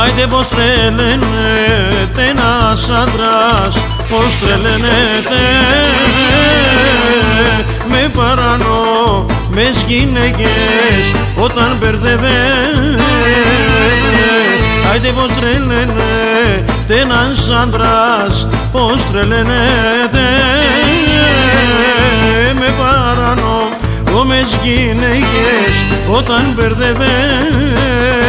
Άιντε πως τρελαίνεται ένας άντρας, πως τρελαίνεται με παρανόμες γυναίκες όταν μπερδεύεται. Άιντε πως τρελαίνεται ένας άντρας, πως τρελαίνεται με παρανόμες γυναίκες όταν μπερδεύεται.